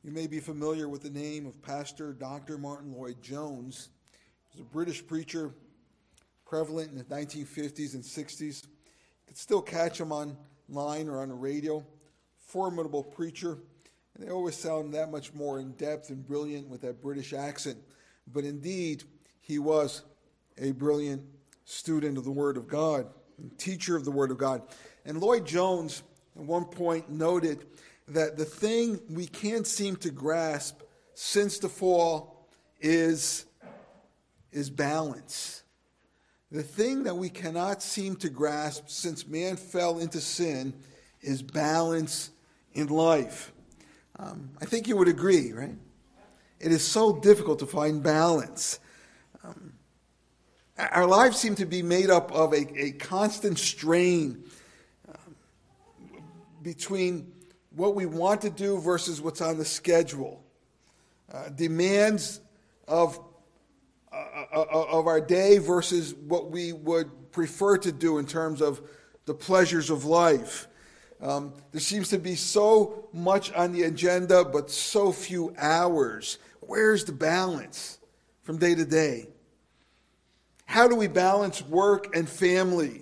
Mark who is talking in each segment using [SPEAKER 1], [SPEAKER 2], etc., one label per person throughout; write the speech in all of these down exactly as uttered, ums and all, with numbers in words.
[SPEAKER 1] You may be familiar with the name of Pastor Doctor Martin Lloyd-Jones. He was a British preacher, prevalent in the nineteen fifties and sixties. You could still catch him online or on the radio. Formidable preacher, and they always sound that much more in depth and brilliant with that British accent. But indeed, he was a brilliant student of the Word of God, and teacher of the Word of God. And Lloyd-Jones at one point noted that the thing we can't seem to grasp since the fall is, is balance. The thing that we cannot seem to grasp since man fell into sin is balance in life. Um, I think you would agree, right? It is so difficult to find balance. Um, our lives seem to be made up of a, a constant strain um, between what we want to do versus what's on the schedule. Uh, demands of, uh, of our day versus what we would prefer to do in terms of the pleasures of life. Um, there seems to be so much on the agenda, but so few hours. Where's the balance from day to day? How do we balance work and family?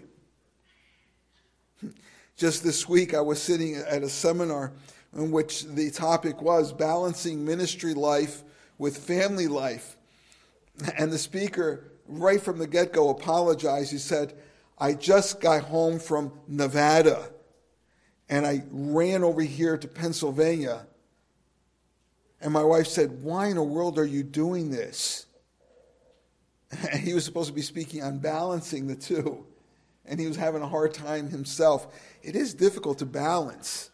[SPEAKER 1] Just this week, I was sitting at a seminar in which the topic was balancing ministry life with family life. And the speaker, right from the get-go, apologized. He said, I just got home from Nevada, and I ran over here to Pennsylvania. And my wife said, why in the world are you doing this? And he was supposed to be speaking on balancing the two. And he was having a hard time himself. It is difficult to balance.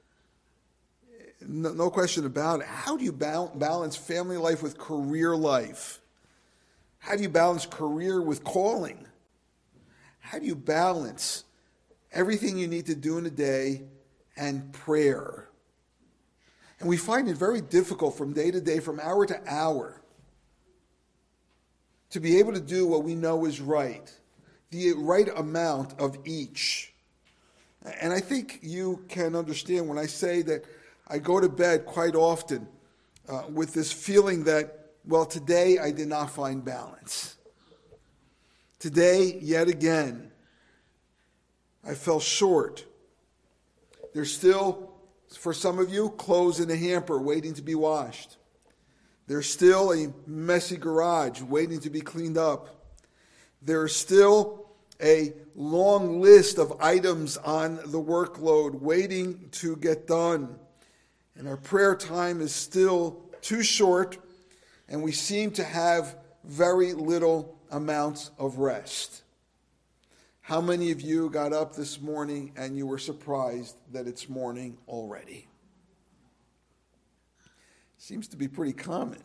[SPEAKER 1] No, no question about it. How do you balance family life with career life? How do you balance career with calling? How do you balance everything you need to do in a day and prayer? And we find it very difficult from day to day, from hour to hour, to be able to do what we know is right, the right amount of each. And I think you can understand when I say that I go to bed quite often uh, with this feeling that, well, today I did not find balance. Today, yet again, I fell short. There's still, for some of you, clothes in a hamper waiting to be washed. There's still a messy garage waiting to be cleaned up. There's still a long list of items on the workload waiting to get done. And our prayer time is still too short, and we seem to have very little amounts of rest. How many of you got up this morning and you were surprised that it's morning already? Seems to be pretty common.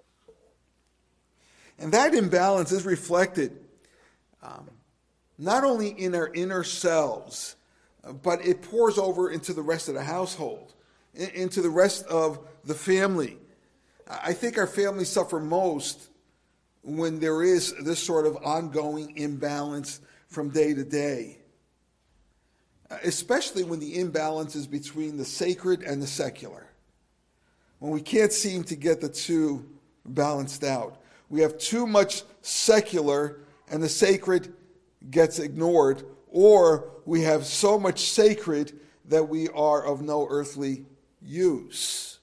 [SPEAKER 1] And that imbalance is reflected um, not only in our inner selves, but it pours over into the rest of the household, into the rest of the family. I think our families suffer most when there is this sort of ongoing imbalance from day to day, especially when the imbalance is between the sacred and the secular, when we can't seem to get the two balanced out. We have too much secular and the sacred gets ignored, or we have so much sacred that we are of no earthly use.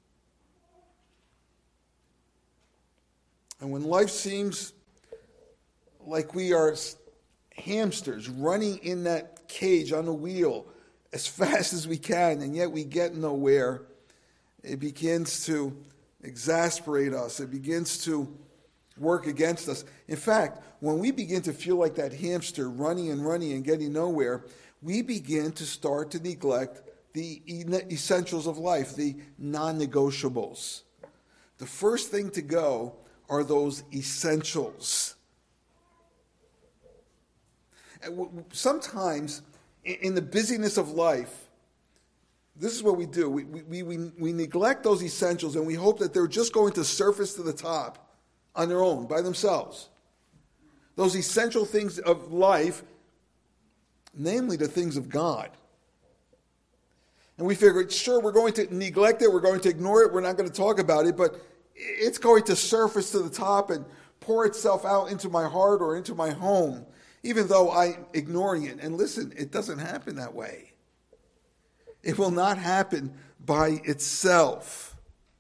[SPEAKER 1] And when life seems like we are hamsters running in that cage on a wheel as fast as we can, and yet we get nowhere, it begins to exasperate us. It begins to work against us. In fact, when we begin to feel like that hamster running and running and getting nowhere, we begin to start to neglect the essentials of life, the non-negotiables. The first thing to go are those essentials. Sometimes, in the busyness of life, this is what we do. We, we, we, we neglect those essentials, and we hope that they're just going to surface to the top on their own, by themselves. Those essential things of life, namely the things of God. And we figure, sure, we're going to neglect it, we're going to ignore it, we're not going to talk about it, but it's going to surface to the top and pour itself out into my heart or into my home, even though I'm ignoring it. And listen, it doesn't happen that way. It will not happen by itself.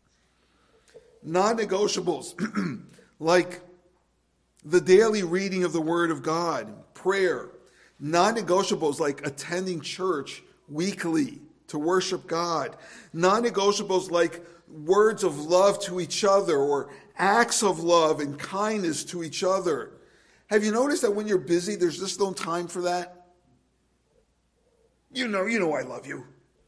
[SPEAKER 1] Non-negotiables, like the daily reading of the Word of God, prayer. Non-negotiables like attending church weekly to worship God. Non-negotiables like words of love to each other or acts of love and kindness to each other. Have you noticed that when you're busy, there's just no time for that? You know, you know I love you.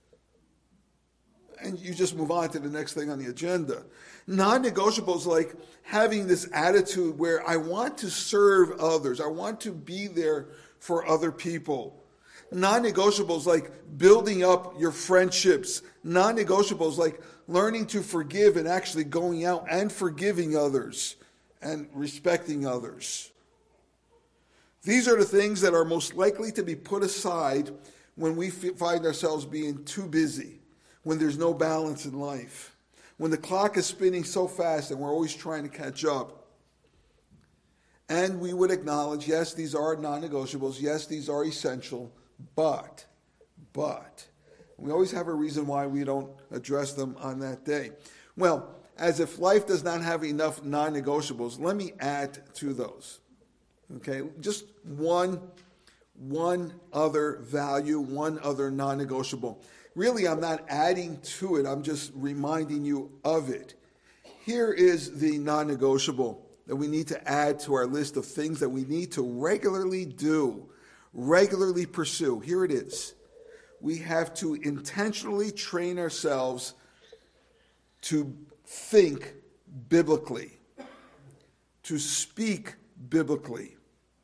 [SPEAKER 1] And you just move on to the next thing on the agenda. Non-negotiables like having this attitude where I want to serve others. I want to be there for other people. Non-negotiables like building up your friendships. Non-negotiables like learning to forgive and actually going out and forgiving others and respecting others. These are the things that are most likely to be put aside when we find ourselves being too busy, when there's no balance in life, when the clock is spinning so fast and we're always trying to catch up. And we would acknowledge, yes, these are non-negotiables, yes, these are essential, but, but, we always have a reason why we don't address them on that day. Well, as if life does not have enough non-negotiables, let me add to those. Okay, just one, one other value, one other non-negotiable. Really, I'm not adding to it, I'm just reminding you of it. Here is the non-negotiable that we need to add to our list of things that we need to regularly do, regularly pursue. Here it is. We have to intentionally train ourselves to think biblically, to speak biblically.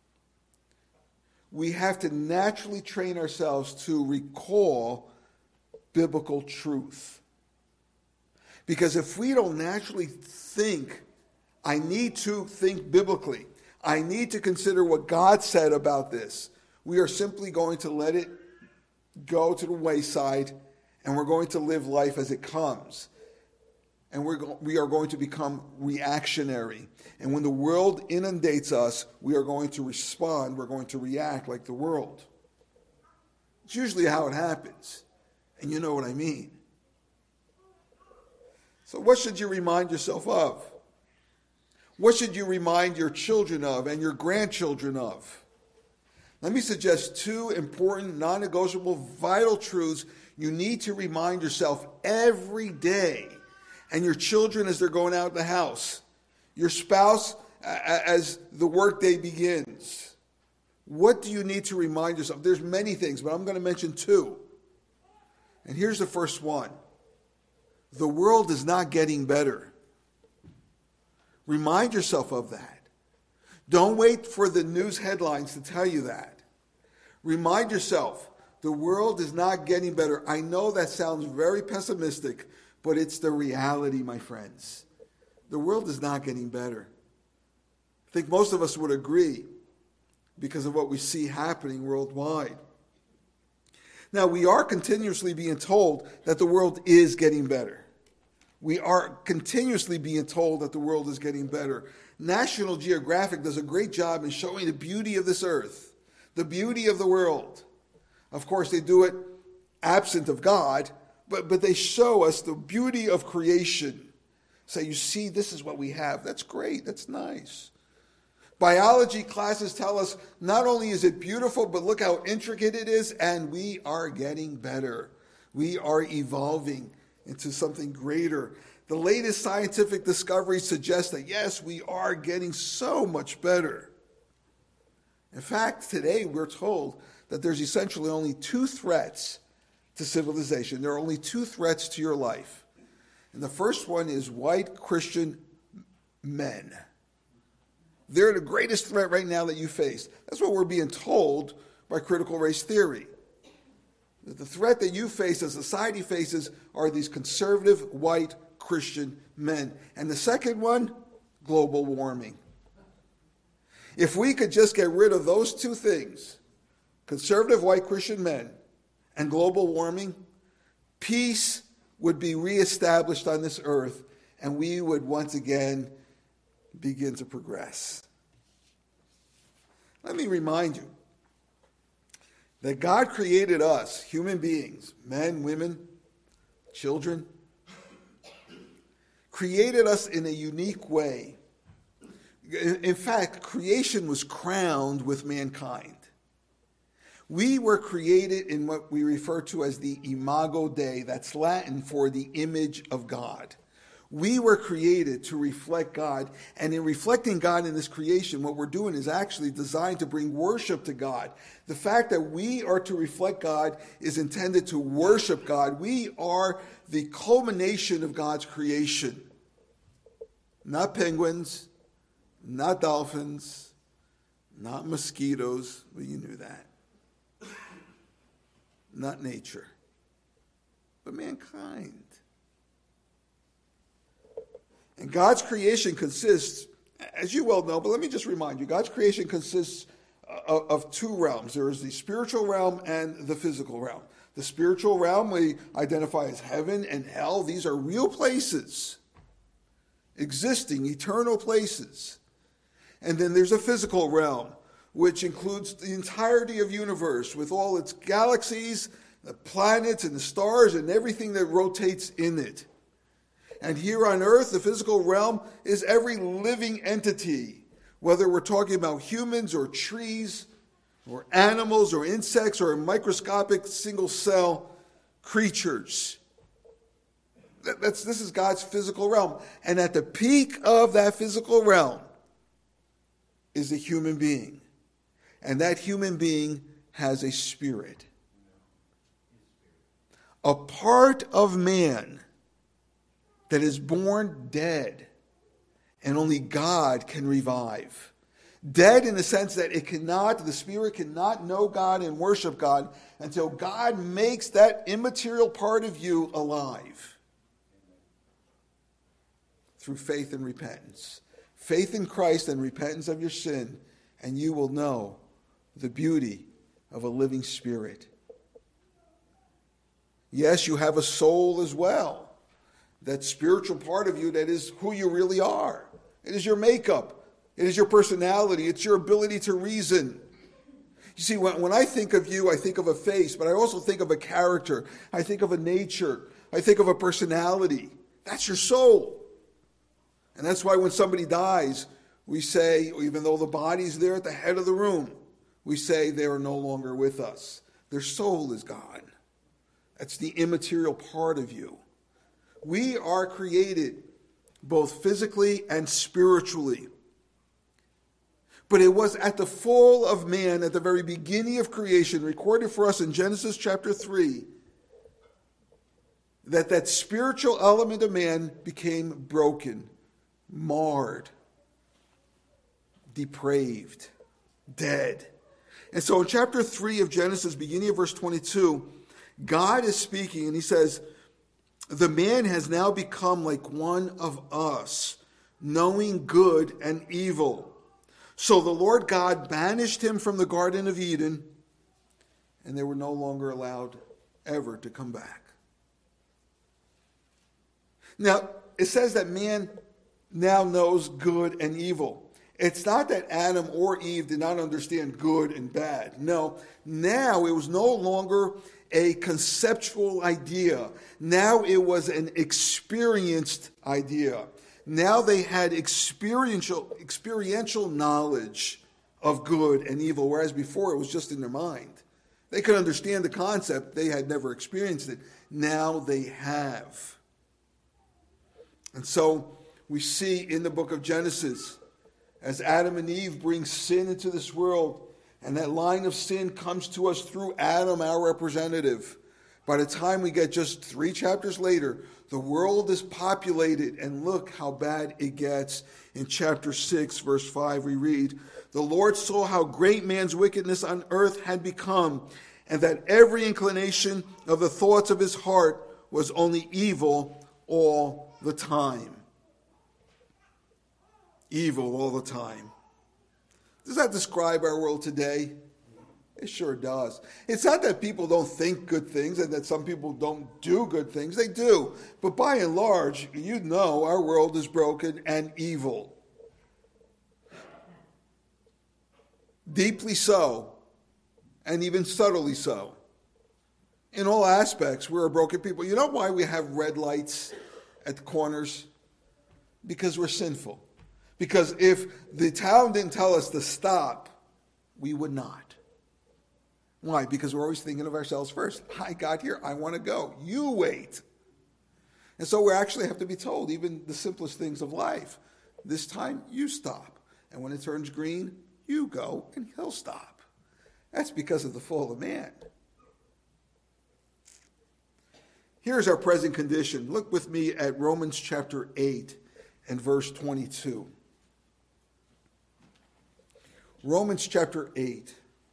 [SPEAKER 1] We have to naturally train ourselves to recall biblical truth. Because if we don't naturally think, I need to think biblically, I need to consider what God said about this, we are simply going to let it go to the wayside, and we're going to live life as it comes. And we're go- we are going to become reactionary. And when the world inundates us, we are going to respond, we're going to react like the world. It's usually how it happens. And you know what I mean. So what should you remind yourself of? What should you remind your children of and your grandchildren of? Let me suggest two important, non-negotiable, vital truths you need to remind yourself every day, and your children as they're going out the house, your spouse as the workday begins. What do you need to remind yourself? There's many things, but I'm going to mention two. And here's the first one. The world is not getting better. Remind yourself of that. Don't wait for the news headlines to tell you that. Remind yourself, the world is not getting better. I know that sounds very pessimistic, but it's the reality, my friends. The world is not getting better. I think most of us would agree because of what we see happening worldwide. Now, we are continuously being told that the world is getting better. We are continuously being told that the world is getting better. National Geographic does a great job in showing the beauty of this earth, the beauty of the world. Of course, they do it absent of God, but, but they show us the beauty of creation. Say, you see, this is what we have. That's great. That's nice. Biology classes tell us not only is it beautiful, but look how intricate it is, and we are getting better. We are evolving into something greater. The latest scientific discoveries suggest that, yes, we are getting so much better. In fact, today we're told that there's essentially only two threats to civilization. There are only two threats to your life. And the first one is white Christian men. They're the greatest threat right now that you face. That's what we're being told by critical race theory. That the threat that you face, as society faces, are these conservative white Christian men. And the second one, global warming. If we could just get rid of those two things, conservative white Christian men and global warming, peace would be reestablished on this earth, and we would once again begin to progress. Let me remind you that God created us, human beings, men, women, children, created us in a unique way. In fact, creation was crowned with mankind. We were created in what we refer to as the imago Dei. That's Latin for the image of God. We were created to reflect God, and in reflecting God in this creation, what we're doing is actually designed to bring worship to God. The fact that we are to reflect God is intended to worship God. We are the culmination of God's creation. Not penguins, not dolphins, not mosquitoes. Well, you knew that. Not nature, but mankind. And God's creation consists, as you well know, but let me just remind you, God's creation consists of, of two realms. There is the spiritual realm and the physical realm. The spiritual realm we identify as heaven and hell. These are real places, existing, eternal places. And then there's a physical realm, which includes the entirety of the universe with all its galaxies, the planets and the stars and everything that rotates in it. And here on earth, the physical realm is every living entity, whether we're talking about humans or trees or animals or insects or microscopic single-cell creatures. That's, this is God's physical realm. And at the peak of that physical realm is the human being. And that human being has a spirit. A part of man that is born dead, and only God can revive. Dead in the sense that it cannot, the spirit cannot know God and worship God until God makes that immaterial part of you alive. Through faith and repentance. Faith in Christ and repentance of your sin, and you will know the beauty of a living spirit. Yes, you have a soul as well. That spiritual part of you that is who you really are. It is your makeup. It is your personality. It's your ability to reason. You see, when, when I think of you, I think of a face, but I also think of a character. I think of a nature. I think of a personality. That's your soul. And that's why when somebody dies, we say, even though the body's there at the head of the room, we say they are no longer with us. Their soul is gone. That's the immaterial part of you. We are created both physically and spiritually. But it was at the fall of man, at the very beginning of creation, recorded for us in Genesis chapter three, that that spiritual element of man became broken, marred, depraved, dead. And so in chapter three of Genesis, beginning of verse twenty-two, God is speaking and he says, "The man has now become like one of us, knowing good and evil. So the Lord God banished him from the Garden of Eden, and they were no longer allowed ever to come back." Now, it says that man now knows good and evil. It's not that Adam or Eve did not understand good and bad. No, now it was no longer a conceptual idea. Now it was an experienced idea. Now they had experiential, experiential knowledge of good and evil, whereas before it was just in their mind. They could understand the concept. They had never experienced it. Now they have. And so we see in the book of Genesis, as Adam and Eve bring sin into this world, and that line of sin comes to us through Adam, our representative. By the time we get just three chapters later, the world is populated, and look how bad it gets. In chapter six, verse five, we read, "The Lord saw how great man's wickedness on earth had become, and that every inclination of the thoughts of his heart was only evil all the time." Evil all the time. Does that describe our world today? It sure does. It's not that people don't think good things and that some people don't do good things. They do. But by and large, you know our world is broken and evil. Deeply so, and even subtly so. In all aspects, we're a broken people. You know why we have red lights at the corners? Because we're sinful. Because if the town didn't tell us to stop, we would not. Why? Because we're always thinking of ourselves first. I got here, I want to go. You wait. And so we actually have to be told even the simplest things of life. This time, you stop. And when it turns green, you go, and he'll stop. That's because of the fall of man. Here's our present condition. Look with me at Romans chapter eight and verse twenty-two. Romans chapter eight.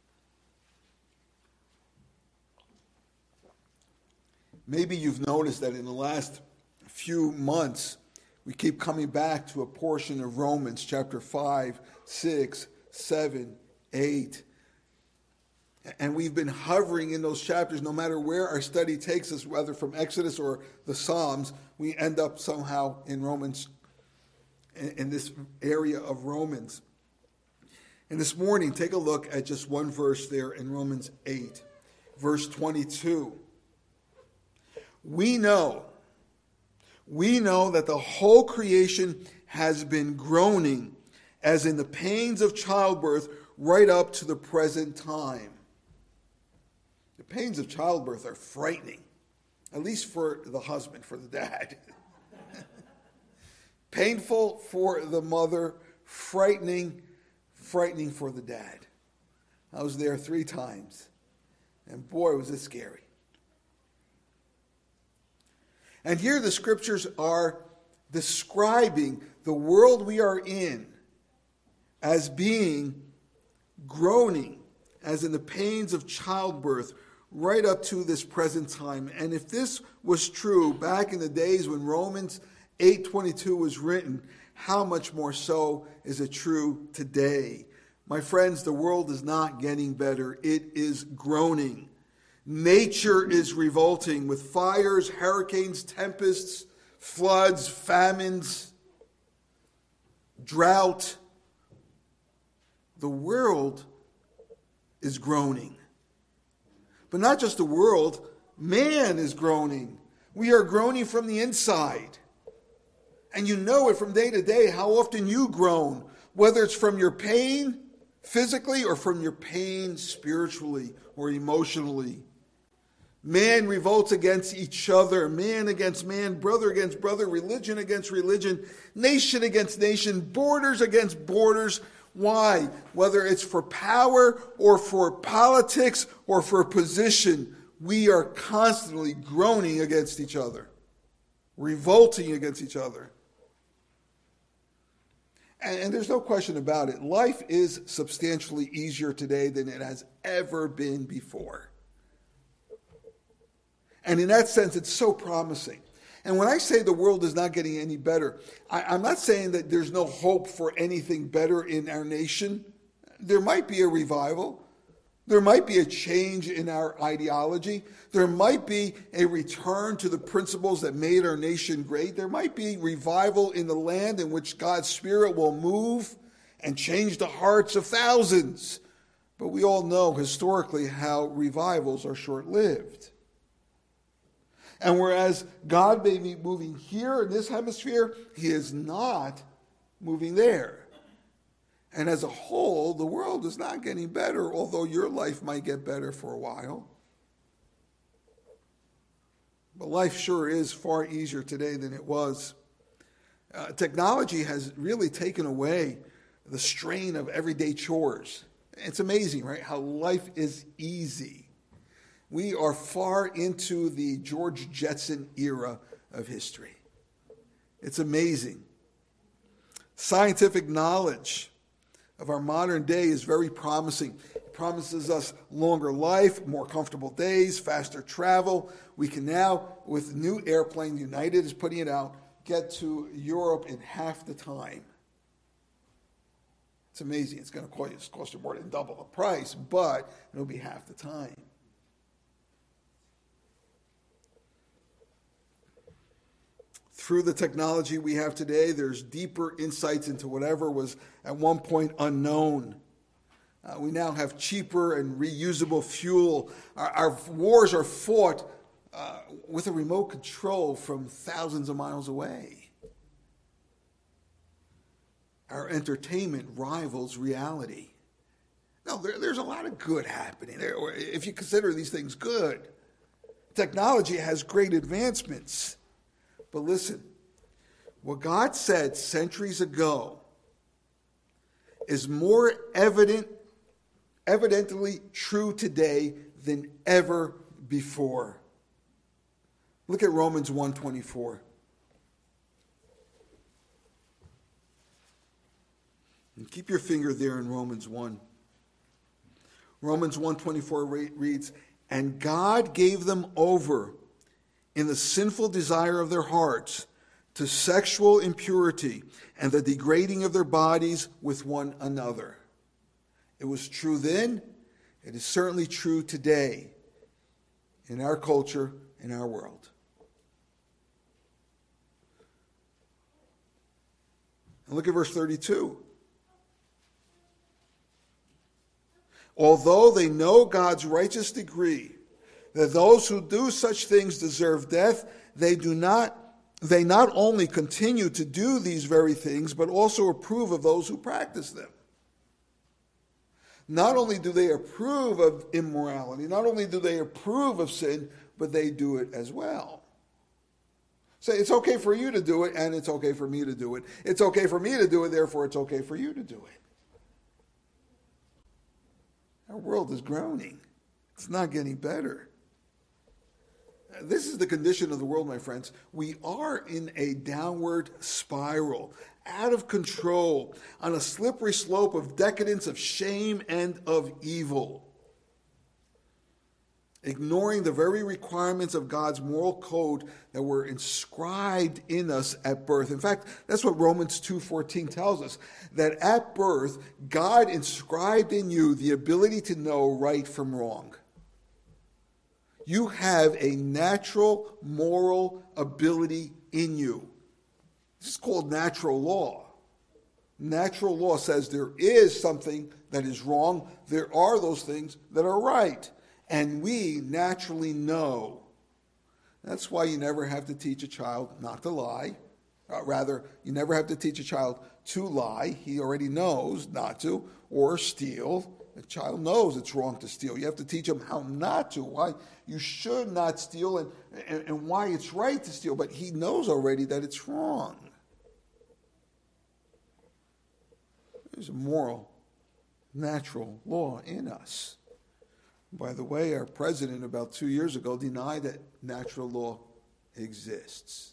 [SPEAKER 1] Maybe you've noticed that in the last few months, we keep coming back to a portion of Romans chapter five, six, seven, eight. And we've been hovering in those chapters. No matter where our study takes us, whether from Exodus or the Psalms, we end up somehow in Romans, in this area of Romans. And this morning, take a look at just one verse there in Romans eight, verse twenty-two. We know, we know that the whole creation has been groaning as in the pains of childbirth right up to the present time. The pains of childbirth are frightening, at least for the husband, for the dad. Painful for the mother, frightening, frightening for the dad. I was there three times, and boy, was it scary. And here the scriptures are describing the world we are in as being groaning, as in the pains of childbirth, right up to this present time. And if this was true back in the days when Romans eight twenty-two was written, how much more so is it true today? My friends, the world is not getting better. It is groaning. Nature is revolting with fires, hurricanes, tempests, floods, famines, drought. The world is groaning. But not just the world, man is groaning. We are groaning from the inside. And you know it from day to day how often you groan, whether it's from your pain physically or from your pain spiritually or emotionally. Man revolts against each other, man against man, brother against brother, religion against religion, nation against nation, borders against borders. Why? Whether it's for power or for politics or for position, we are constantly groaning against each other, revolting against each other. And, and there's no question about it. Life is substantially easier today than it has ever been before. And in that sense, it's so promising. And when I say the world is not getting any better, I, I'm not saying that there's no hope for anything better in our nation. There might be a revival. There might be a change in our ideology. There might be a return to the principles that made our nation great. There might be revival in the land in which God's Spirit will move and change the hearts of thousands. But we all know historically how revivals are short-lived. And whereas God may be moving here in this hemisphere, he is not moving there. And as a whole, the world is not getting better, although your life might get better for a while. But life sure is far easier today than it was. Uh, technology has really taken away the strain of everyday chores. It's amazing, right, how life is easy. We are far into the George Jetson era of history. It's amazing. Scientific knowledge of our modern day is very promising. It promises us longer life, more comfortable days, faster travel. We can now, with the new airplane, United is putting it out, get to Europe in half the time. It's amazing. It's going to cost you, cost you more than double the price, but it'll be half the time. Through the technology we have today, there's deeper insights into whatever was at one point unknown. Uh, we now have cheaper and reusable fuel. Our, our wars are fought uh, with a remote control from thousands of miles away. Our entertainment rivals reality. No, there, there's a lot of good happening there, if you consider these things good. Technology has great advancements. But listen, what God said centuries ago is more evident, evidently true today than ever before. Look at Romans one twenty-four. And keep your finger there in Romans one. Romans one twenty-four reads, "And God gave them over in the sinful desire of their hearts to sexual impurity and the degrading of their bodies with one another." It was true then. It is certainly true today in our culture, in our world. And look at verse thirty-two. "Although they know God's righteous decree, that those who do such things deserve death, they do not, they not only continue to do these very things, but also approve of those who practice them." Not only do they approve of immorality, not only do they approve of sin, but they do it as well. So it's okay for you to do it, and it's okay for me to do it. It's okay for me to do it, therefore it's okay for you to do it. Our world is groaning. It's not getting better. This is the condition of the world, my friends. We are in a downward spiral, out of control, on a slippery slope of decadence, of shame, and of evil. Ignoring the very requirements of God's moral code that were inscribed in us at birth. In fact, that's what Romans two fourteen tells us, that at birth, God inscribed in you the ability to know right from wrong. You have a natural moral ability in you. This is called natural law. Natural law says there is something that is wrong. There are those things that are right. And we naturally know. That's why you never have to teach a child not to lie. Uh, rather, you never have to teach a child to lie. He already knows not to. Or steal. The child knows it's wrong to steal. You have to teach him how not to, why you should not steal, and, and, and why it's right to steal. But he knows already that it's wrong. There's a moral, natural law in us. By the way, our president about two years ago denied that natural law exists.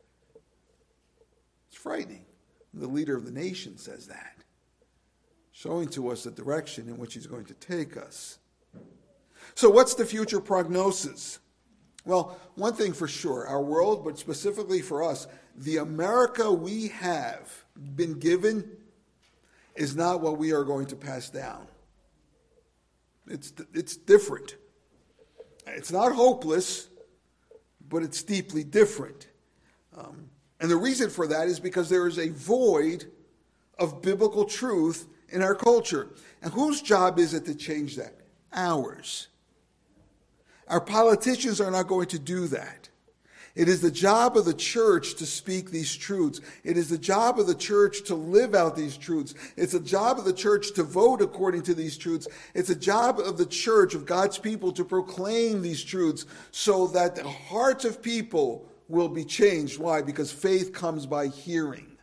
[SPEAKER 1] It's frightening. The leader of the nation says that, showing to us the direction in which he's going to take us. So what's the future prognosis? Well, one thing for sure, our world, but specifically for us, the America we have been given is not what we are going to pass down. It's it's different. It's not hopeless, but it's deeply different. Um, and the reason for that is because there is a void of biblical truth in our culture. And whose job is it to change that? Ours. Our politicians are not going to do that. It is the job of the church to speak these truths. It is the job of the church to live out these truths. It's the job of the church to vote according to these truths. It's a job of the church, of God's people, to proclaim these truths so that the hearts of people will be changed. Why? Because faith comes by hearing.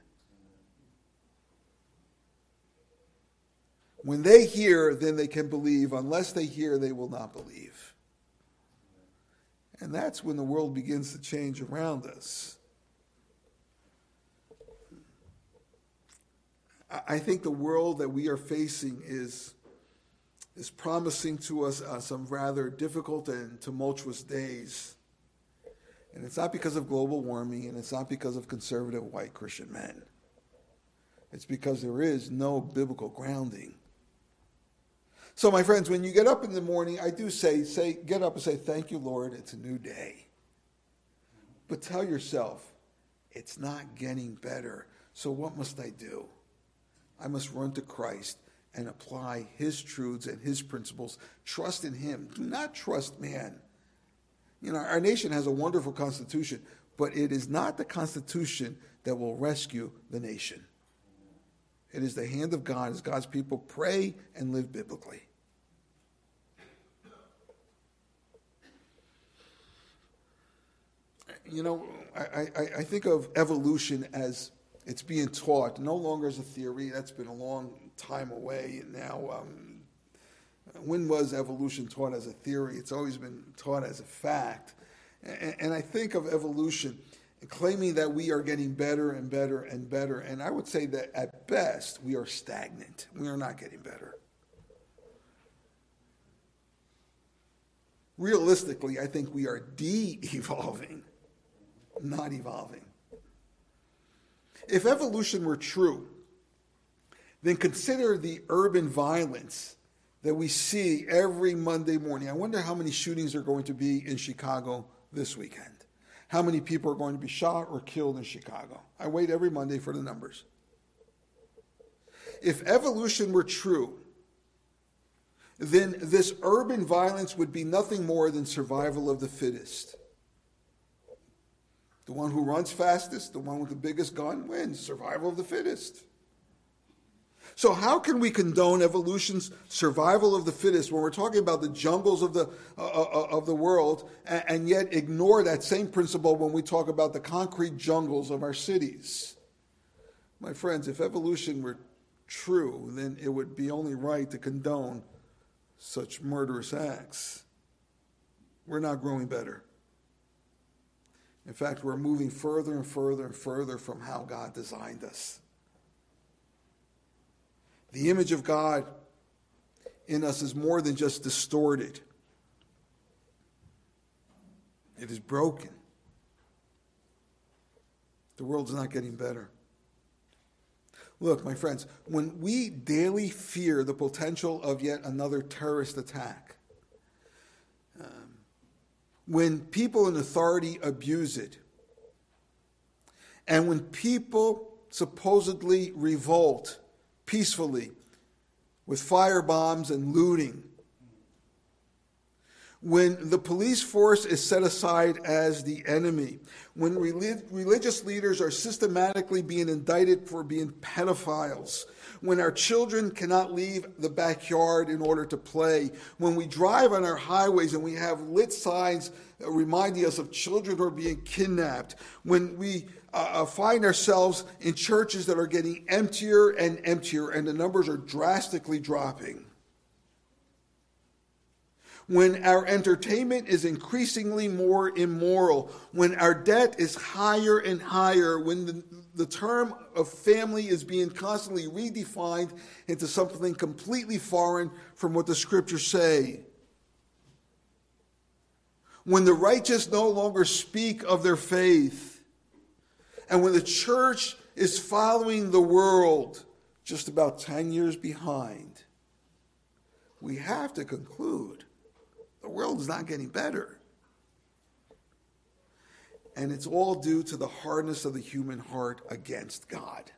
[SPEAKER 1] When they hear, then they can believe. Unless they hear, they will not believe. And that's when the world begins to change around us. I think the world that we are facing is, is promising to us uh, some rather difficult and tumultuous days. And it's not because of global warming, and it's not because of conservative white Christian men. It's because there is no biblical grounding. So, my friends, when you get up in the morning, I do say, say, get up and say, thank you, Lord, it's a new day. But tell yourself, it's not getting better. So what must I do? I must run to Christ and apply his truths and his principles. Trust in him. Do not trust man. You know, our nation has a wonderful constitution, but it is not the constitution that will rescue the nation. It is the hand of God as God's people pray and live biblically. You know, I, I, I think of evolution as it's being taught, no longer as a theory. That's been a long time away. And now, um, when was evolution taught as a theory? It's always been taught as a fact. And, and I think of evolution claiming that we are getting better and better and better. And I would say that at best, we are stagnant. We are not getting better. Realistically, I think we are de-evolving, not evolving. If evolution were true, then consider the urban violence that we see every Monday morning. I wonder how many shootings are going to be in Chicago this weekend. How many people are going to be shot or killed in Chicago? I wait every Monday for the numbers. If evolution were true, then this urban violence would be nothing more than survival of the fittest. The one who runs fastest, the one with the biggest gun wins. Survival of the fittest. So how can we condone evolution's survival of the fittest when we're talking about the jungles of the uh, uh, of the world, and, and yet ignore that same principle when we talk about the concrete jungles of our cities? My friends, if evolution were true, then it would be only right to condone such murderous acts. We're not growing better. In fact, we're moving further and further and further from how God designed us. The image of God in us is more than just distorted. It is broken. The world is not getting better. Look, my friends, when we daily fear the potential of yet another terrorist attack, um, when people in authority abuse it, and when people supposedly revolt peacefully with firebombs and looting, when the police force is set aside as the enemy, when relig- religious leaders are systematically being indicted for being pedophiles, when our children cannot leave the backyard in order to play, when we drive on our highways and we have lit signs reminding us of children who are being kidnapped, when we uh, find ourselves in churches that are getting emptier and emptier and the numbers are drastically dropping, when our entertainment is increasingly more immoral, when our debt is higher and higher, when the, the term of family is being constantly redefined into something completely foreign from what the scriptures say, when the righteous no longer speak of their faith, and when the church is following the world just about ten years behind, we have to conclude the world is not getting better. And it's all due to the hardness of the human heart against God.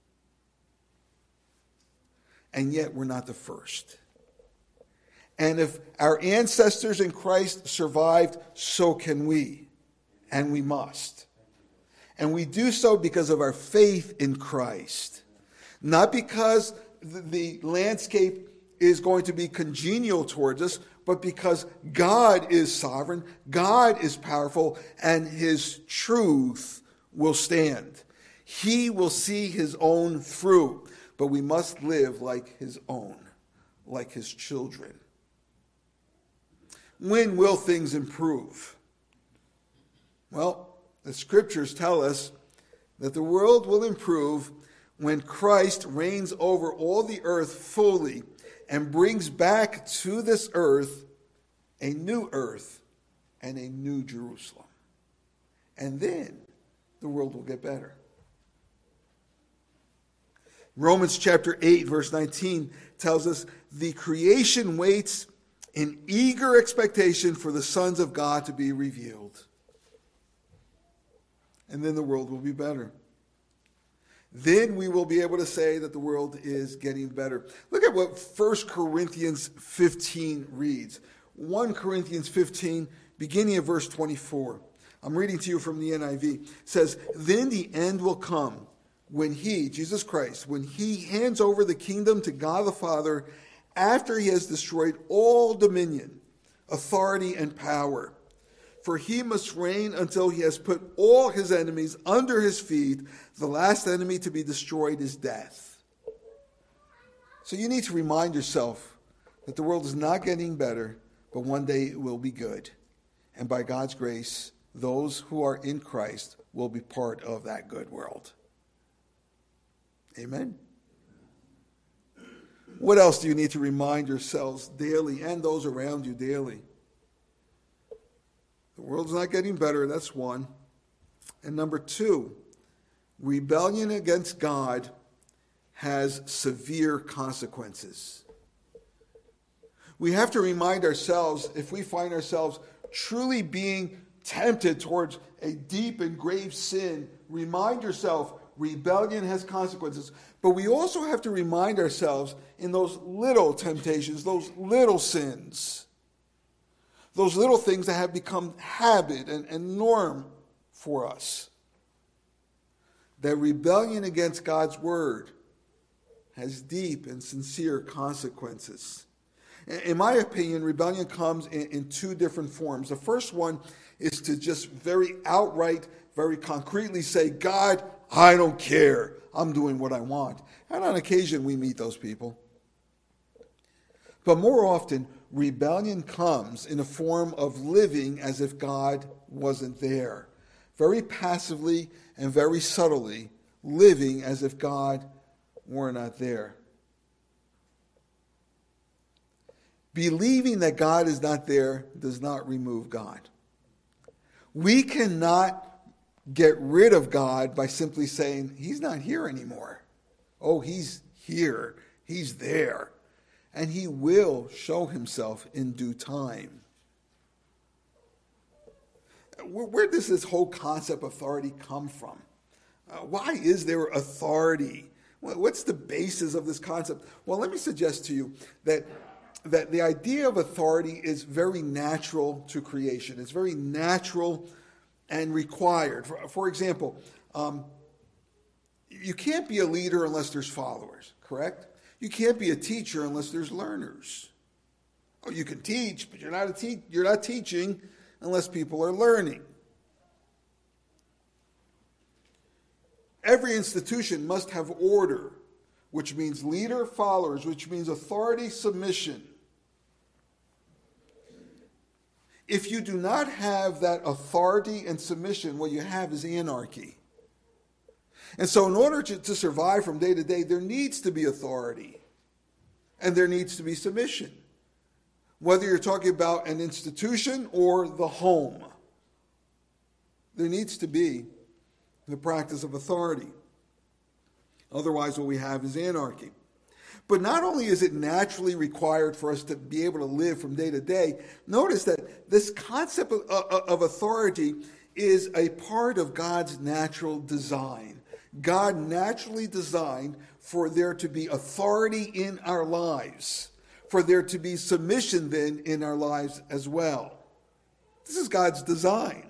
[SPEAKER 1] And yet we're not the first. And if our ancestors in Christ survived, so can we. And we must. And we do so because of our faith in Christ. Not because the landscape is going to be congenial towards us, but because God is sovereign, God is powerful, and his truth will stand. He will see his own through, but we must live like his own, like his children. When will things improve? Well, the scriptures tell us that the world will improve when Christ reigns over all the earth fully and brings back to this earth a new earth and a new Jerusalem. And then the world will get better. Romans chapter eight, verse nineteen tells us the creation waits in eager expectation for the sons of God to be revealed. And then the world will be better. Then we will be able to say that the world is getting better. Look at what First Corinthians fifteen reads. First Corinthians fifteen, beginning of verse twenty-four. I'm reading to you from the N I V. It says, "Then the end will come when he, Jesus Christ, when he hands over the kingdom to God the Father after he has destroyed all dominion, authority, and power. For he must reign until he has put all his enemies under his feet. The last enemy to be destroyed is death." So you need to remind yourself that the world is not getting better, but one day it will be good. And by God's grace, those who are in Christ will be part of that good world. Amen. What else do you need to remind yourselves daily and those around you daily? The world's not getting better, that's one. And number two, rebellion against God has severe consequences. We have to remind ourselves, if we find ourselves truly being tempted towards a deep and grave sin, remind yourself, rebellion has consequences. But we also have to remind ourselves in those little temptations, those little sins, those little things that have become habit and, and norm for us, that rebellion against God's word has deep and sincere consequences. In my opinion, rebellion comes in, in two different forms. The first one is to just very outright, very concretely say, "God, I don't care. I'm doing what I want." And on occasion, we meet those people. But more often, rebellion comes in a form of living as if God wasn't there. Very passively and very subtly, living as if God were not there. Believing that God is not there does not remove God. We cannot get rid of God by simply saying, "He's not here anymore." Oh, he's here. He's there. And he will show himself in due time. Where, where does this whole concept of authority come from? Uh, why is there authority? What's the basis of this concept? Well, let me suggest to you that that the idea of authority is very natural to creation. It's very natural and required. For, for example, um, you can't be a leader unless there's followers, correct? You can't be a teacher unless there's learners. Oh, you can teach, but you're not a te- you're not teaching unless people are learning. Every institution must have order, which means leader, followers, which means authority, submission. If you do not have that authority and submission, what you have is anarchy. And so in order to, to survive from day to day, there needs to be authority. And there needs to be submission. Whether you're talking about an institution or the home, there needs to be the practice of authority. Otherwise, what we have is anarchy. But not only is it naturally required for us to be able to live from day to day, notice that this concept of, of authority is a part of God's natural design. God naturally designed for there to be authority in our lives, for there to be submission then in our lives as well. This is God's design.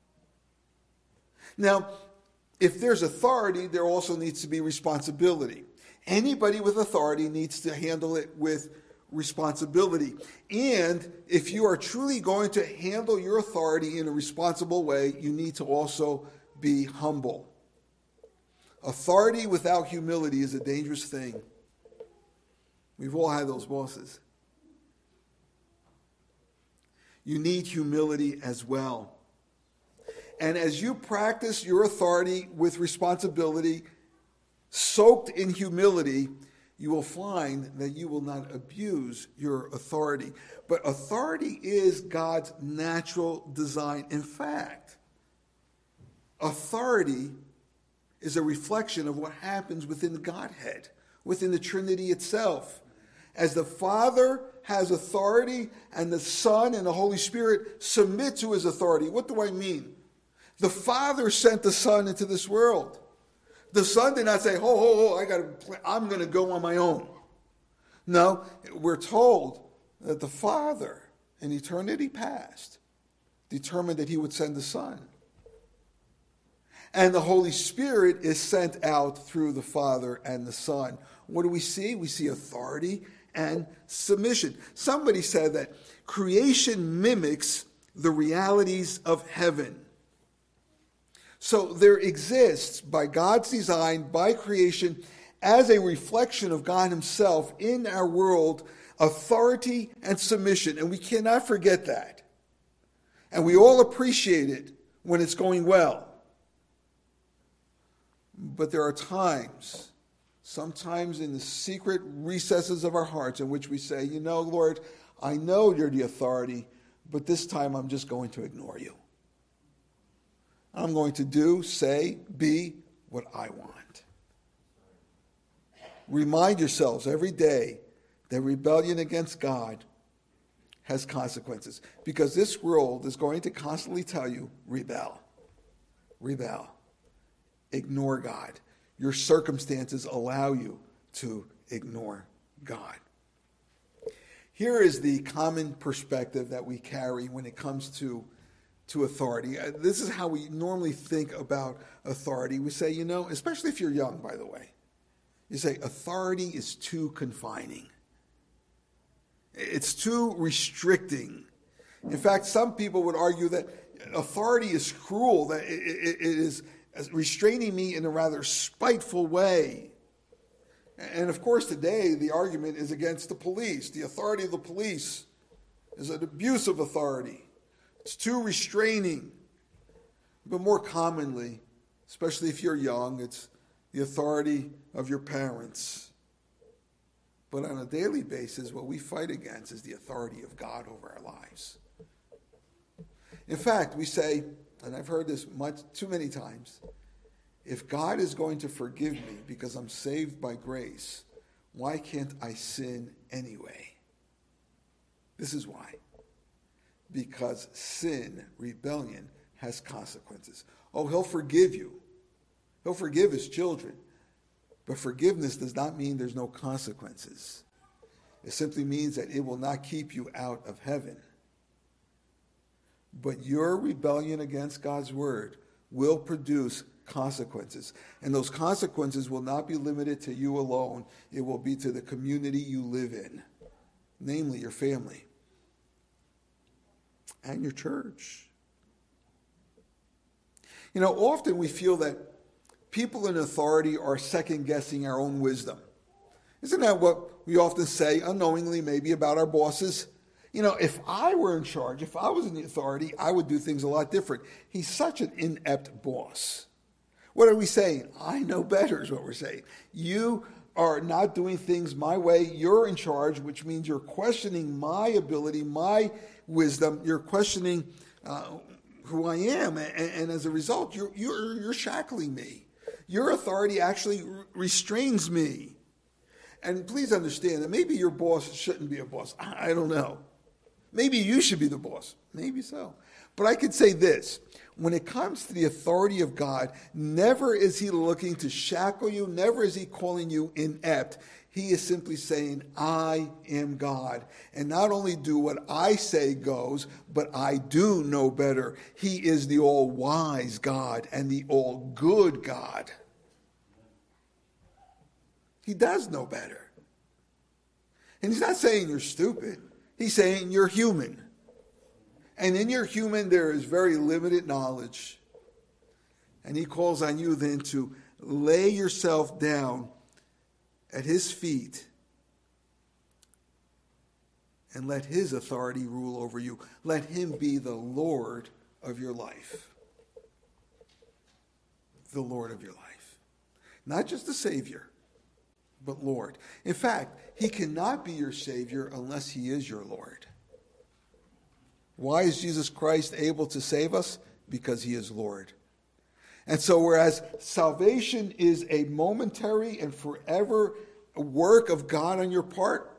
[SPEAKER 1] Now, if there's authority, there also needs to be responsibility. Anybody with authority needs to handle it with responsibility. And if you are truly going to handle your authority in a responsible way, you need to also be humble. Authority without humility is a dangerous thing. We've all had those bosses. You need humility as well. And as you practice your authority with responsibility, soaked in humility, you will find that you will not abuse your authority. But authority is God's natural design. In fact, authority is a reflection of what happens within the Godhead, within the Trinity itself. As the Father has authority and the Son and the Holy Spirit submit to his authority. What do I mean? The Father sent the Son into this world. The Son did not say, ho, ho, ho, I gotta, I'm going to go on my own. No, we're told that the Father, in eternity past, determined that he would send the Son. And the Holy Spirit is sent out through the Father and the Son. What do we see? We see authority and submission. Somebody said that creation mimics the realities of heaven. So there exists, by God's design, by creation, as a reflection of God himself in our world, authority and submission. And we cannot forget that. And we all appreciate it when it's going well. But there are times, sometimes in the secret recesses of our hearts, in which we say, you know, Lord, I know you're the authority, but this time I'm just going to ignore you. I'm going to do, say, be what I want. Remind yourselves every day that rebellion against God has consequences. Because this world is going to constantly tell you, rebel. Rebel. Ignore God. Your circumstances allow you to ignore God. Here is the common perspective that we carry when it comes to to authority. This is how we normally think about authority. We say, you know, especially if you're young, by the way, you say authority is too confining. It's too restricting. In fact, some people would argue that authority is cruel, that it, it, it is restraining me in a rather spiteful way. And of course, today, the argument is against the police. The authority of the police is an abuse of authority. It's too restraining. But more commonly, especially if you're young, it's the authority of your parents. But on a daily basis, what we fight against is the authority of God over our lives. In fact, we say, and I've heard this much too many times, if God is going to forgive me because I'm saved by grace, why can't I sin anyway? This is why. Because sin, rebellion, has consequences. Oh, he'll forgive you. He'll forgive his children. But forgiveness does not mean there's no consequences. It simply means that it will not keep you out of heaven. But your rebellion against God's word will produce consequences. And those consequences will not be limited to you alone. It will be to the community you live in, namely your family and your church. You know, often we feel that people in authority are second-guessing our own wisdom. Isn't that what we often say, unknowingly maybe, about our bosses? You know, if I were in charge, if I was in the authority, I would do things a lot different. He's such an inept boss. What are we saying? I know better is what we're saying. You are not doing things my way. You're in charge, which means you're questioning my ability, my wisdom. You're questioning uh, who I am. And, and as a result, you're, you're, you're shackling me. Your authority actually restrains me. And please understand that maybe your boss shouldn't be a boss. I don't know. Maybe you should be the boss. Maybe so. But I could say this. When it comes to the authority of God, never is he looking to shackle you. Never is he calling you inept. He is simply saying, I am God. And not only do what I say goes, but I do know better. He is the all-wise God and the all-good God. He does know better. And he's not saying you're stupid. He's saying you're human. And in your human, there is very limited knowledge. And he calls on you then to lay yourself down at his feet and let his authority rule over you. Let him be the Lord of your life. The Lord of your life. Not just the Savior, but Lord. In fact, he cannot be your Savior unless he is your Lord. Why is Jesus Christ able to save us? Because he is Lord. And so whereas salvation is a momentary and forever work of God on your part,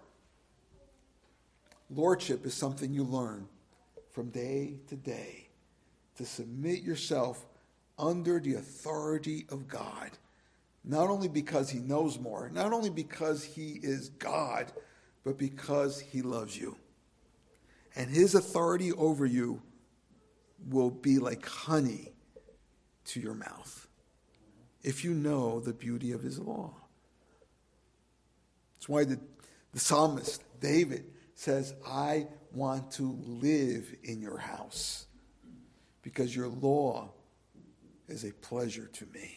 [SPEAKER 1] lordship is something you learn from day to day to submit yourself under the authority of God. Not only because he knows more, not only because he is God, but because he loves you. And his authority over you will be like honey to your mouth if you know the beauty of his law. That's why the, the psalmist, David, says, I want to live in your house because your law is a pleasure to me.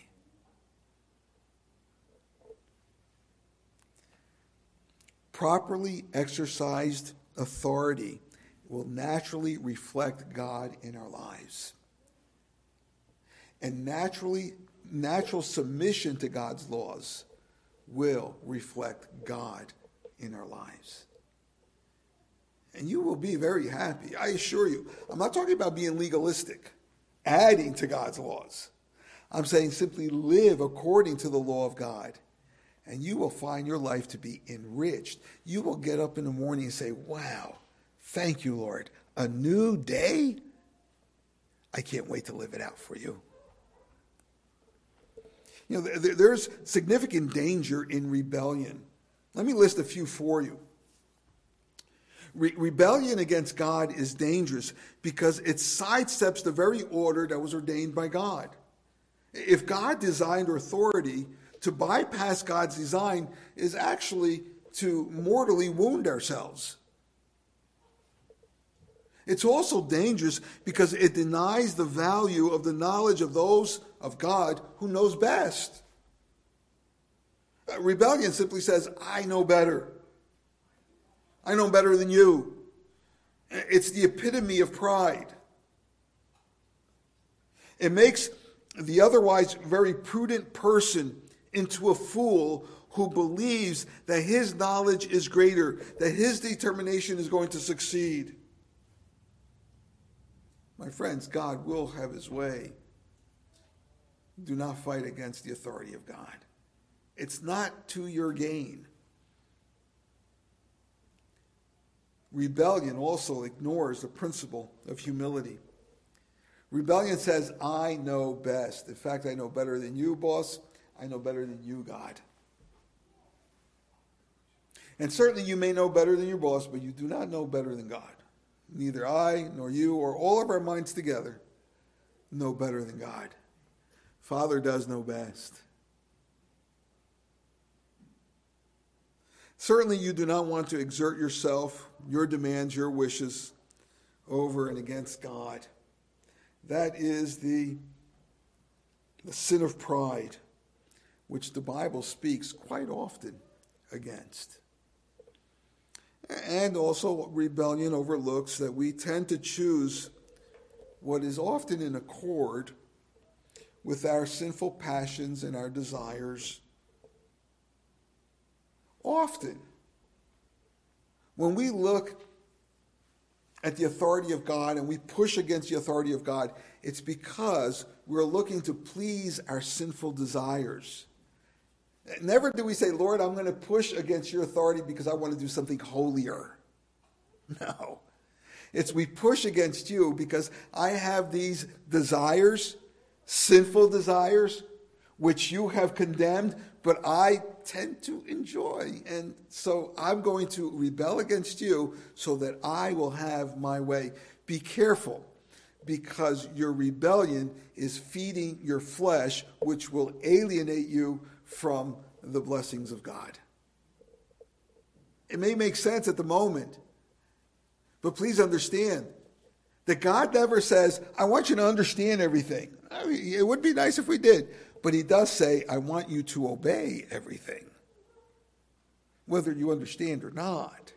[SPEAKER 1] Properly exercised authority will naturally reflect God in our lives. And naturally, natural submission to God's laws will reflect God in our lives. And you will be very happy, I assure you. I'm not talking about being legalistic, adding to God's laws. I'm saying simply live according to the law of God. And you will find your life to be enriched. You will get up in the morning and say, wow, thank you, Lord. A new day? I can't wait to live it out for you. You know, there, there's significant danger in rebellion. Let me list a few for you. Re- rebellion against God is dangerous because it sidesteps the very order that was ordained by God. If God designed authority, to bypass God's design is actually to mortally wound ourselves. It's also dangerous because it denies the value of the knowledge of those of God who knows best. Uh, rebellion simply says, I know better. I know better than you. It's the epitome of pride. It makes the otherwise very prudent person into a fool who believes that his knowledge is greater, that his determination is going to succeed. My friends, God will have his way. Do not fight against the authority of God. It's not to your gain. Rebellion also ignores the principle of humility. Rebellion says, I know best. In fact, I know better than you, boss. I know better than you, God. And certainly you may know better than your boss, but you do not know better than God. Neither I, nor you, or all of our minds together know better than God. Father does know best. Certainly you do not want to exert yourself, your demands, your wishes over and against God. That is the, the sin of pride, which the Bible speaks quite often against. And also rebellion overlooks that we tend to choose what is often in accord with our sinful passions and our desires. Often, when we look at the authority of God and we push against the authority of God, it's because we're looking to please our sinful desires. Never do we say, Lord, I'm going to push against your authority because I want to do something holier. No. It's we push against you because I have these desires, sinful desires, which you have condemned, but I tend to enjoy. And so I'm going to rebel against you so that I will have my way. Be careful, because your rebellion is feeding your flesh, which will alienate you from the blessings of God. It may make sense at the moment, but please understand that God never says, I want you to understand everything. I mean, it would be nice if we did, but he does say, I want you to obey everything, whether you understand or not.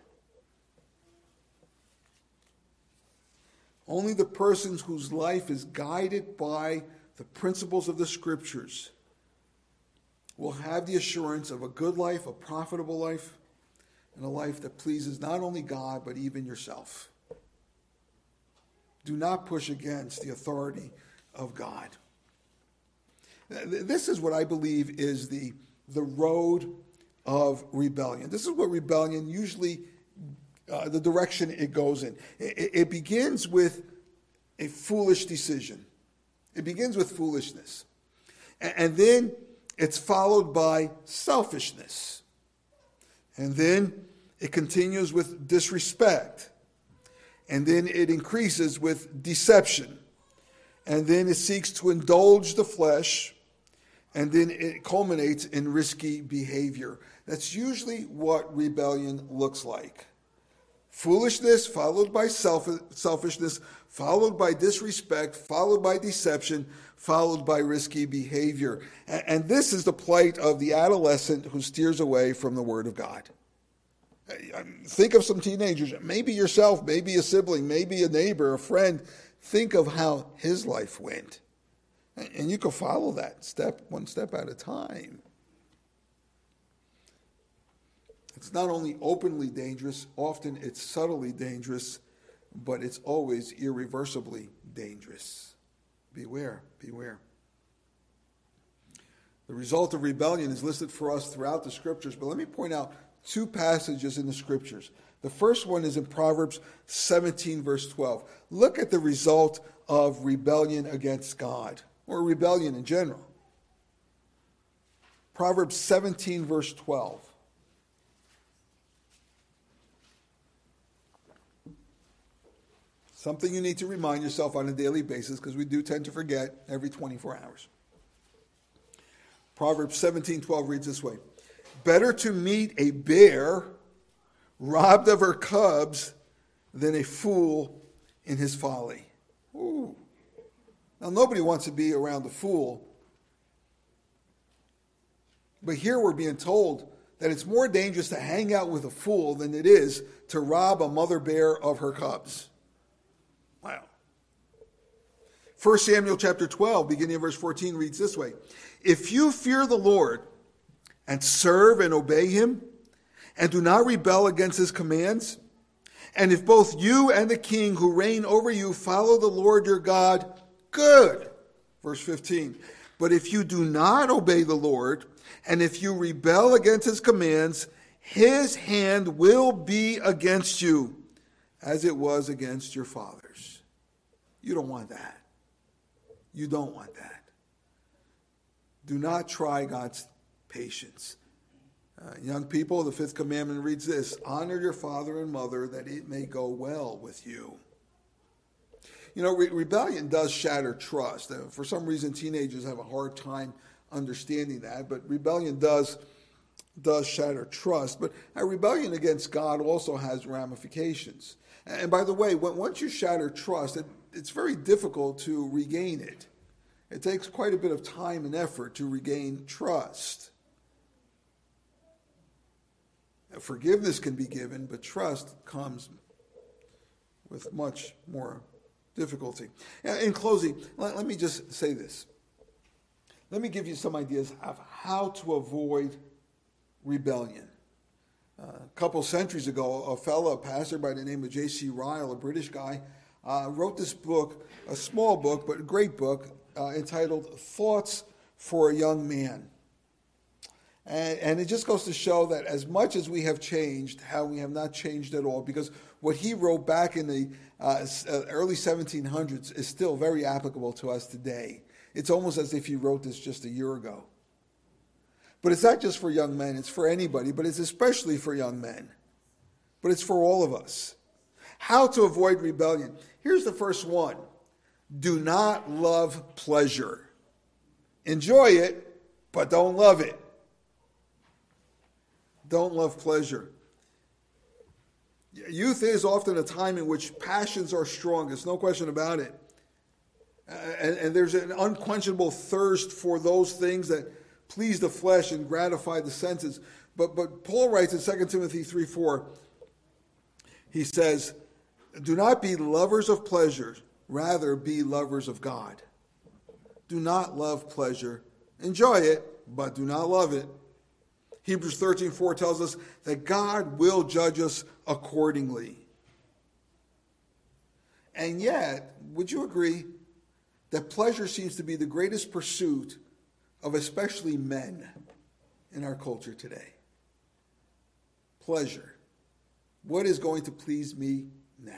[SPEAKER 1] Only the persons whose life is guided by the principles of the Scriptures will have the assurance of a good life, a profitable life, and a life that pleases not only God, but even yourself. Do not push against the authority of God. This is what I believe is the, the road of rebellion. This is what rebellion usually, uh, the direction it goes in. It, it begins with a foolish decision. It begins with foolishness. And, and then it's followed by selfishness. And then it continues with disrespect. And then it increases with deception. And then it seeks to indulge the flesh. And then it culminates in risky behavior. That's usually what rebellion looks like. Foolishness followed by self- selfishness, followed by disrespect, followed by deception, followed by risky behavior. And, and this is the plight of the adolescent who steers away from the Word of God. Think of some teenagers, maybe yourself, maybe a sibling, maybe a neighbor, a friend. Think of how his life went. And you can follow that step, one step at a time. It's not only openly dangerous, often it's subtly dangerous, but it's always irreversibly dangerous. Beware, beware. The result of rebellion is listed for us throughout the Scriptures, but let me point out two passages in the Scriptures. The first one is in Proverbs seventeen, verse twelve. Look at the result of rebellion against God, or rebellion in general. Proverbs seventeen, verse twelve. Something you need to remind yourself on a daily basis, because we do tend to forget every twenty-four hours. Proverbs seventeen twelve reads this way: better to meet a bear robbed of her cubs than a fool in his folly. Ooh. Now, nobody wants to be around a fool. But here we're being told that it's more dangerous to hang out with a fool than it is to rob a mother bear of her cubs. Wow. First Samuel chapter twelve, beginning of verse fourteen, reads this way: if you fear the Lord and serve and obey him, and do not rebel against his commands, and if both you and the king who reign over you follow the Lord your God, good. Verse fifteen. But if you do not obey the Lord, and if you rebel against his commands, his hand will be against you, as it was against your fathers. You don't want that. You don't want that. Do not try God's patience. Uh, young people, the fifth commandment reads this: honor your father and mother, that it may go well with you. You know, re- rebellion does shatter trust. Uh, for some reason, teenagers have a hard time understanding that, but rebellion does, does shatter trust. But a rebellion against God also has ramifications. And by the way, when, once you shatter trust, it, it's very difficult to regain it. It takes quite a bit of time and effort to regain trust. Forgiveness can be given, but trust comes with much more difficulty. In closing, let, let me just say this. Let me give you some ideas of how to avoid rebellion. Uh, a couple centuries ago, a fellow, a pastor by the name of J C Ryle, a British guy, uh, wrote this book, a small book, but a great book, uh, entitled Thoughts for a Young Man. And, and it just goes to show that as much as we have changed, how we have not changed at all, because what he wrote back in the uh, early seventeen hundreds is still very applicable to us today. It's almost as if he wrote this just a year ago. But it's not just for young men, it's for anybody, but it's especially for young men. But it's for all of us. How to avoid rebellion. Here's the first one. Do not love pleasure. Enjoy it, but don't love it. Don't love pleasure. Youth is often a time in which passions are strongest, no question about it. Uh, and, and there's an unquenchable thirst for those things that please the flesh and gratify the senses. But, but Paul writes in Second Timothy three four, he says, do not be lovers of pleasure, rather be lovers of God. Do not love pleasure. Enjoy it, but do not love it. Hebrews thirteen four tells us that God will judge us accordingly. And yet, would you agree that pleasure seems to be the greatest pursuit of especially men in our culture today. Pleasure. What is going to please me now?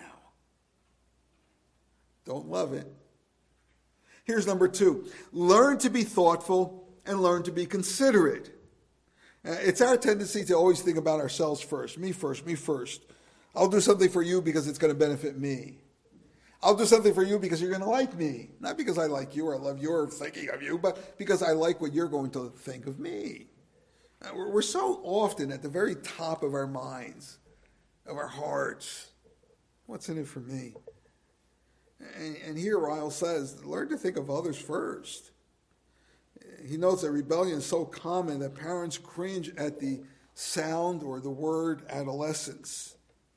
[SPEAKER 1] Don't love it. Here's number two. Learn to be thoughtful and learn to be considerate. Uh, it's our tendency to always think about ourselves first. Me first, me first. I'll do something for you because it's going to benefit me. I'll do something for you because you're going to like me. Not because I like you or I love you or thinking of you, but because I like what you're going to think of me. Uh, we're, we're so often at the very top of our minds, of our hearts. What's in it for me? And, and here Ryle says, learn to think of others first. He notes that rebellion is so common that parents cringe at the sound or the word adolescence.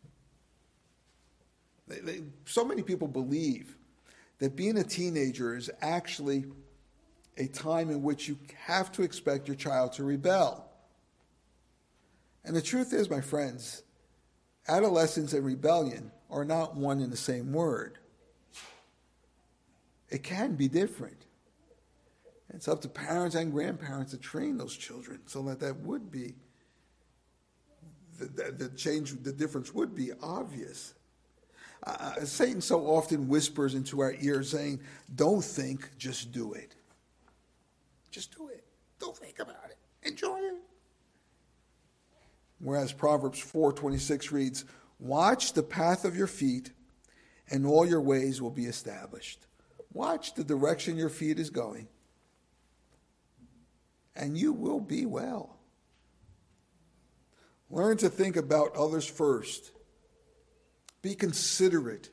[SPEAKER 1] They, they, so many people believe that being a teenager is actually a time in which you have to expect your child to rebel. And the truth is, my friends, adolescence and rebellion are not one and the same word. It can be different. It's up to parents and grandparents to train those children so that that would be, the, the, the change, the difference would be obvious. Uh, Satan so often whispers into our ears saying, don't think, just do it. Just do it. Don't think about it. Enjoy it. Whereas Proverbs four twenty-six reads, watch the path of your feet and all your ways will be established. Watch the direction your feet is going, and you will be well. Learn to think about others first. Be considerate.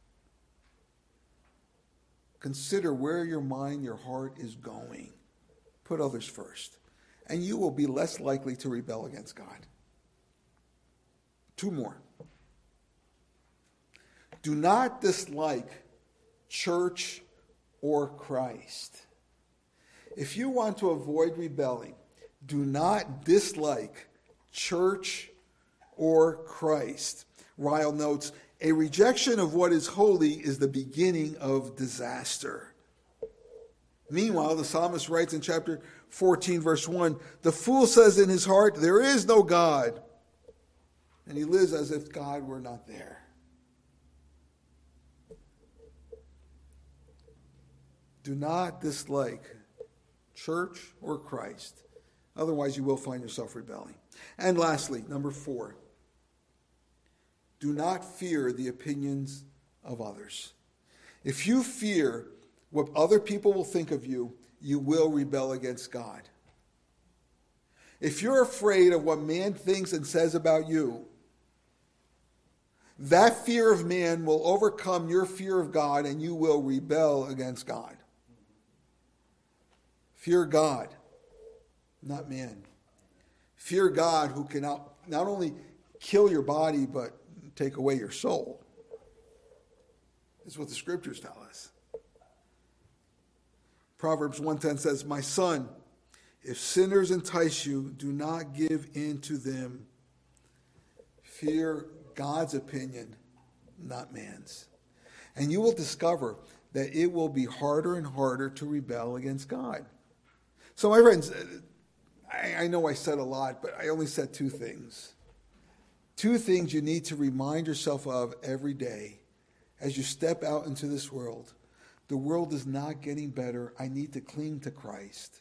[SPEAKER 1] Consider where your mind, your heart is going. Put others first, and you will be less likely to rebel against God. Two more. Do not dislike church or Christ. If you want to avoid rebelling, do not dislike church or Christ. Ryle notes, a rejection of what is holy is the beginning of disaster. Meanwhile, the psalmist writes in chapter fourteen, verse one, the fool says in his heart, there is no God. And he lives as if God were not there. Do not dislike church or Christ. Otherwise, you will find yourself rebelling. And lastly, number four, do not fear the opinions of others. If you fear what other people will think of you, you will rebel against God. If you're afraid of what man thinks and says about you, that fear of man will overcome your fear of God and you will rebel against God. Fear God, not man. Fear God who can not, not only kill your body, but take away your soul. That's what the scriptures tell us. Proverbs one ten says, my son, if sinners entice you, do not give in to them. Fear God's opinion, not man's. And you will discover that it will be harder and harder to rebel against God. So my friends, I, I know I said a lot, but I only said two things. Two things you need to remind yourself of every day as you step out into this world. The world is not getting better. I need to cling to Christ.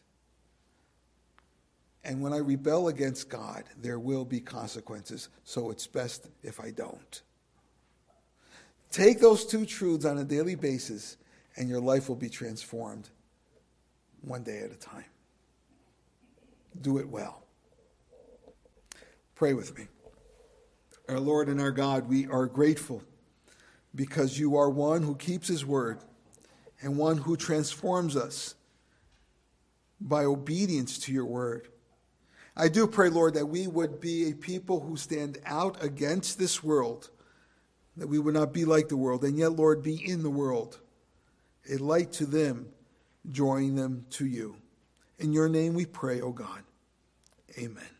[SPEAKER 1] And when I rebel against God, there will be consequences. So it's best if I don't. Take those two truths on a daily basis, and your life will be transformed one day at a time. Do it well. Pray with me. Our Lord and our God, we are grateful because you are one who keeps his word and one who transforms us by obedience to your word. I do pray, Lord, that we would be a people who stand out against this world, that we would not be like the world, and yet, Lord, be in the world, a light to them, drawing them to you. In your name we pray, O God. Amen.